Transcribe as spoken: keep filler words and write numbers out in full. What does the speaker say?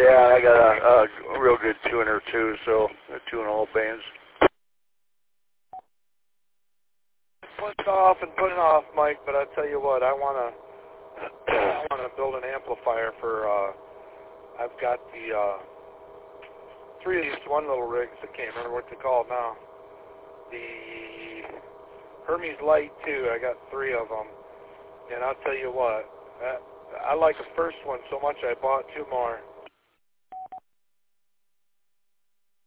Yeah, I got a, a real good tuner too, so I tune all bands. Putting off and putting off, Mike, but I tell you what, I want to I want to build an amplifier for, uh, I've got the, uh, three of these one little rigs, I can't remember what they're called now. The Hermes Light two, I got three of them, and I'll tell you what, I, I like the first one so much I bought two more.